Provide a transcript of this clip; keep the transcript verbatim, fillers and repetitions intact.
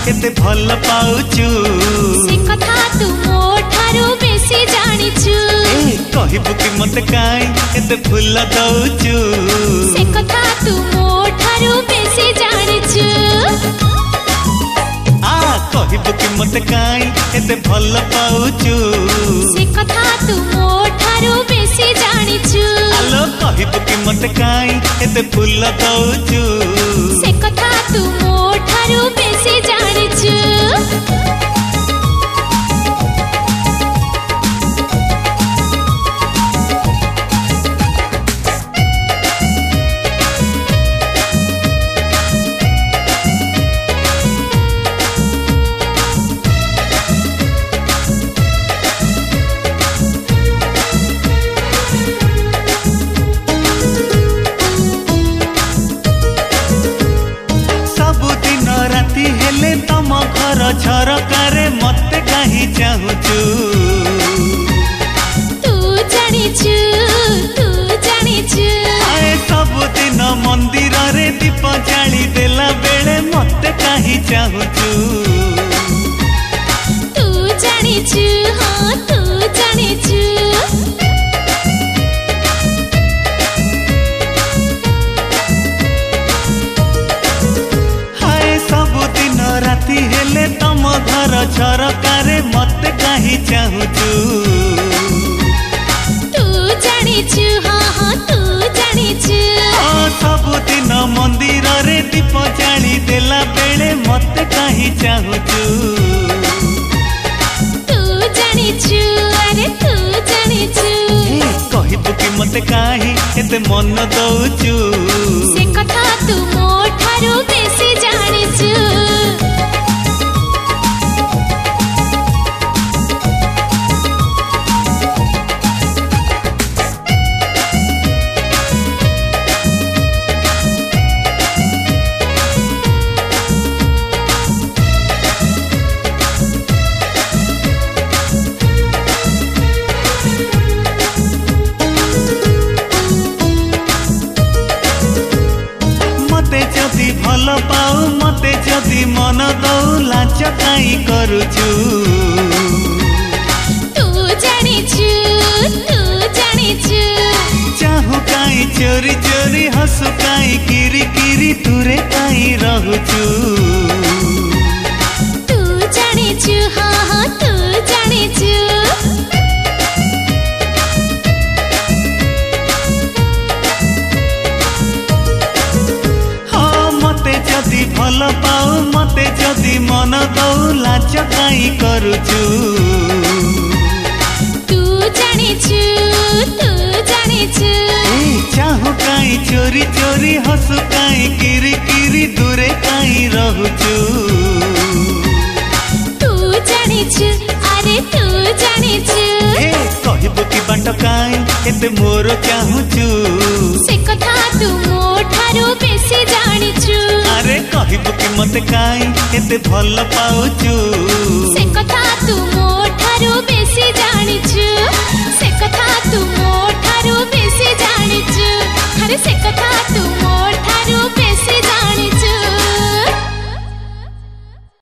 एते भल पाउचु से कथा तू मो ठारू बेसी जानिचु ए कहिबु कि मते काई एते फूल दउचु से कथा तू मो ठारू बेसी जानिचु आ कहिबु कि मते काई एते भल पाउचु से कथा तू मो ठारू बेसी जानिचु आलो कहिबु कि मते काई एते फूल दउचु से कथा तू मो ठारू बेसी जानिचु तम घर झरकारे मते कहीं चाहूचु तू जानिचु तू जानिचु आए सब दिन मंदिर रे दीप जाली देला बेले मते कहीं चाहूचु तू जानिचु हाँ तू जानिचु राती हेले तम घर झरकारे मते कहीं चाहूचु तू जानिचु हाँ हाँ तू जानिचु सब दिन मंदिर रे दीप जाली देला बेले मते कहीं चाहूचु तू जानिचु अरे तू जानिचु कहिबु कि मते काहे एते मन दउचु से कथा तू मो ठारू बेसी जानिचु जदि भल पाऊ मते जदि मन दऊ लाच काई करूचु तू जानिचु तू जानिचु चाहू काई चोरी चोरी हसु काई किरी किरी दूरे काई रहूचु तू जानिचु हाँ हाँ तू जानिचु जदि भल पाऊ मते जदि मन दऊ लाच काई करूचु तू जानिचु तू जानिचु चाहू काई चोरी चोरी हसु काई किरी किरी दूरे काई रहूचु तू जानिचु अरे तू जानिचु ए कहिबु कि बाट काई एते मोर चाहूचु से कथा तू मो ठारू बेसी जानिचु अरे कहिबु कि मते काई एते भल पाउचु से कथा तू मो ठारू बेसी जानिचु से कथा तू मो ठारू बेसी जानिचु अरे से कथा तू मो ठारू